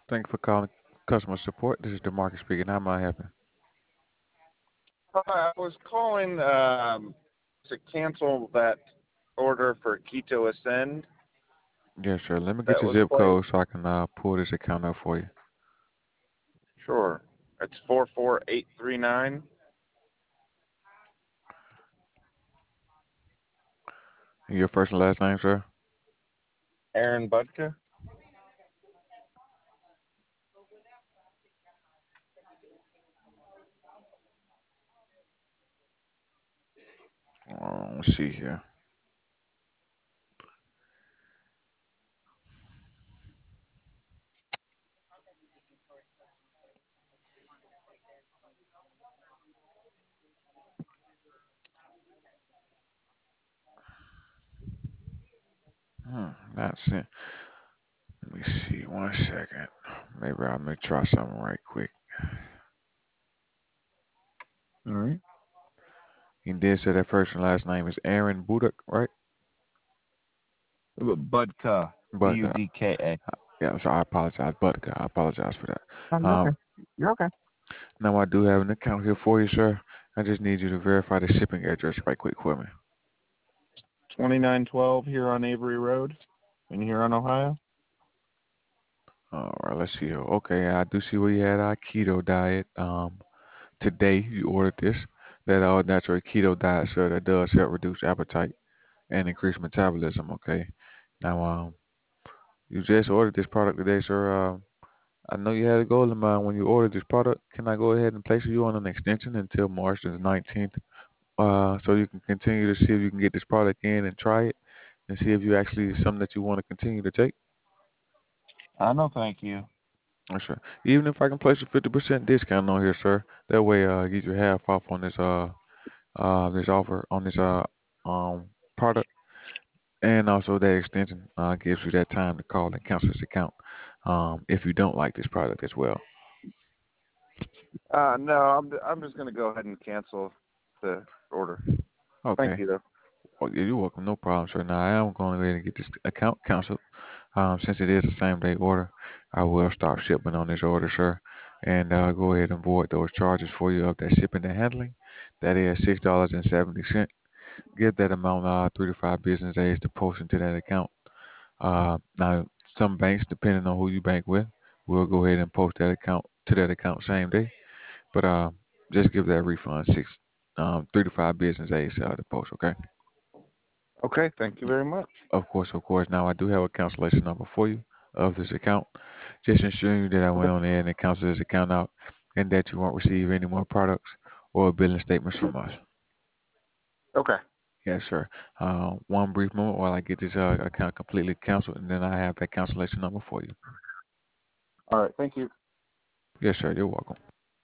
Thank you for calling customer support. This is DeMarcus speaking. How may I help you? Hi, I was calling to cancel that order for Keto Ascend Yes, sir. Let me get that your was zip placed. code so I can pull this account up for you. Sure. It's 44839. And your first and last name, sir? Aaron Budka. Let's see here. That's it. Let me see. 1 second. Maybe I may try something right quick. All right. You did say that first and last name is Aaron Buduk, right? Budka. But Budka. yeah, so I apologize, but I apologize for Oh, that. you're okay. You're okay. Now I do have an account here for you, sir. I just need you to verify the shipping address right quick for me. 2912 here on Avery Road in Huron, Ohio. All right, let's see here. Okay, I do see where you had our keto diet. Today you ordered this. That all natural keto diet, sir, that does help reduce appetite and increase metabolism. Okay. Now, you just ordered this product today, sir. I know you had a goal in mind when you ordered this product. Can I go ahead and place you on an extension until March the 19th? So you can continue to see if you can get this product in and try it and see if you actually is something that you want to continue to take. No, thank you. Sure. Even if I can place a 50% discount on here, sir, that way get you half off on this offer on this um product, and also that extension gives you that time to call and cancel this account if you don't like this product as well. No, I'm just gonna go ahead and cancel the order. Thank Okay. you though. Oh, yeah, you're welcome. No problem, sir. Now I am going to go ahead and get this account canceled. Since it is a same day order, I will stop shipping on this order, sir, and go ahead and void those charges for you of that shipping and handling. That is $6.70. Give that amount 3 to 5 business days to post into that account. Now, some banks, depending on who you bank with, will go ahead and post that account to that account same day. But just give that refund 3 to 5 business days to post. Okay. Okay, thank you very much. Of course, of course. Now I do have a cancellation number for you of this account. Just ensuring you that I went on there and canceled this account out, and that you won't receive any more products or billing statements from us. Okay. Yes, sir. One brief moment while I get this account completely canceled, and then I have that cancellation number for you. All right, thank you. Yes, sir. You're welcome.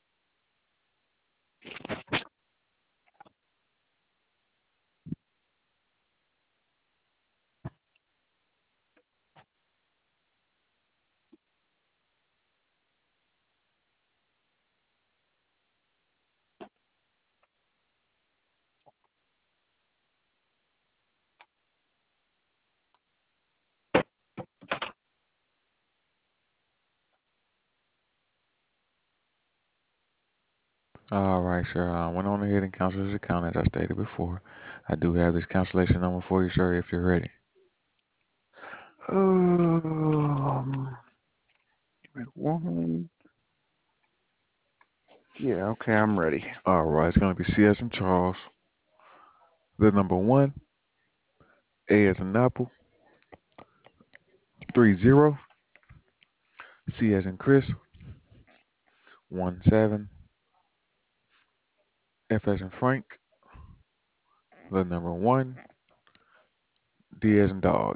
All right, sir. I went on ahead and canceled this account as I stated before. I do have this cancellation number for you, sir, if you're ready. Give me one. Yeah, okay, I'm ready. All right, it's going to be C as in Charles, the number one, A as in Apple, 30, C as in Chris, 17, F as in Frank, the number one, D as in Dog.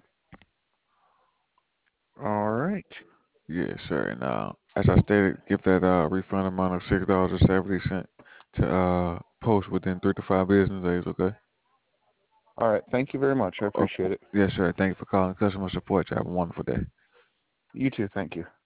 All right. Yes, sir. And as I stated, give that refund amount of $6.70 to post within 3 to 5 business days. Okay. All right, thank you very much. I Of appreciate it. yes, sir. Thank you for calling customer support. You have a wonderful day. You too, thank you.